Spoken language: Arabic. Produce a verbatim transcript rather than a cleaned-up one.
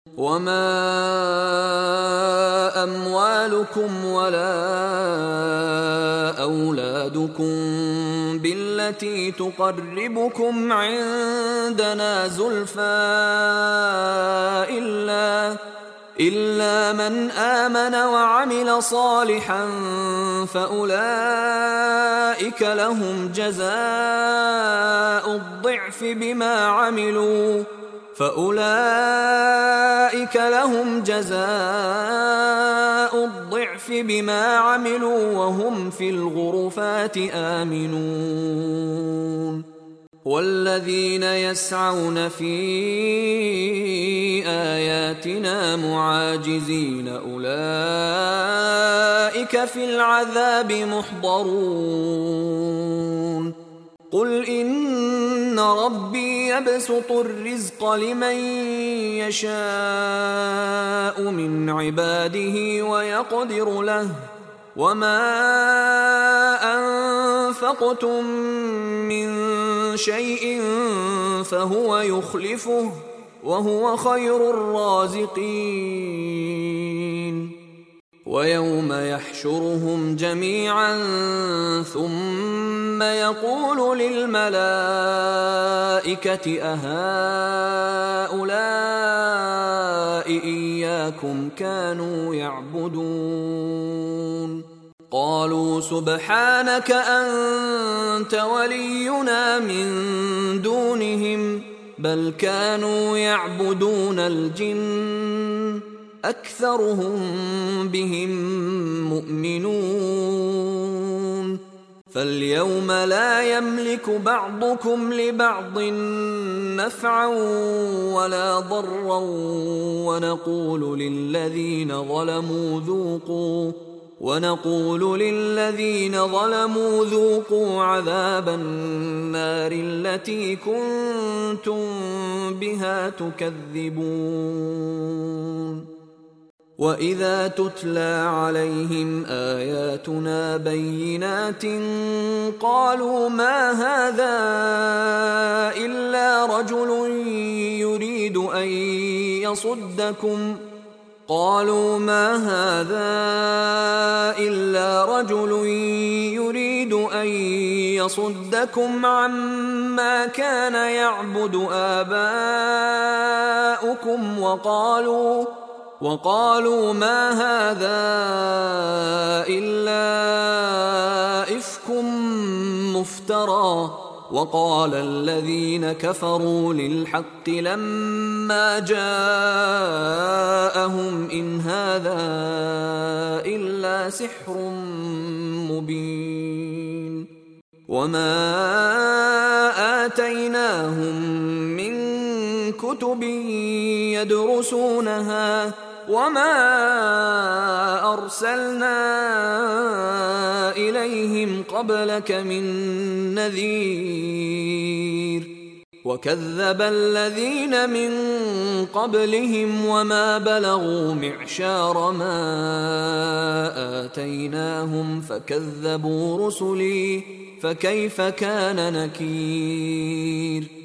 وما أموالكم ولا أولادكم بالتي تقربكم عندنا زلفى إلا إلا من آمن وعمل صالحا فأولئك لهم جزاء الضعف بما عملوا فأولئك لهم جزاء الضعف بما عملوا وهم في الغرفات آمنون والذين يسعون في آياتنا معاجزين أولئك في العذاب محضرون قل إن ربي يبسط الرزق لمن يشاء من عباده ويقدر له وما أنفقتم من شيء فهو يخلفه وهو خير الرازقين ويوم يحشرهم جميعا ثم يقول للملائكة أهؤلاء إياكم كانوا يعبدون قالوا سبحانك أنت ولينا من دونهم بل كانوا يعبدون الجن أكثرهم بهم مؤمنون فاليوم لا يملك بعضكم لبعض نفعا ولا ضرا ونقول للذين ظلموا ذوقوا ونقول للذين ظلموا ذوقوا عذاب النار التي كنتم بها تكذبون وإذا تتلى عليهم آياتنا بينات قالوا ما هذا إلا رجل يريد أن يصدكم قالوا ما هذا إلا رجل يريد أن يصدكم عما كان يعبد آباؤكم وقالوا وقالوا ما هذا إلا إفك مفترى وقال الذين كفروا للحق لما جاءهم إن هذا إلا سحر مبين وما آتيناهم من كتب يدرسونها وما أرسلنا إليهم قبلك من نذير وكذب الذين من قبلهم وما بلغوا معشار ما آتيناهم فكذبوا رسلي فكيف كان نكير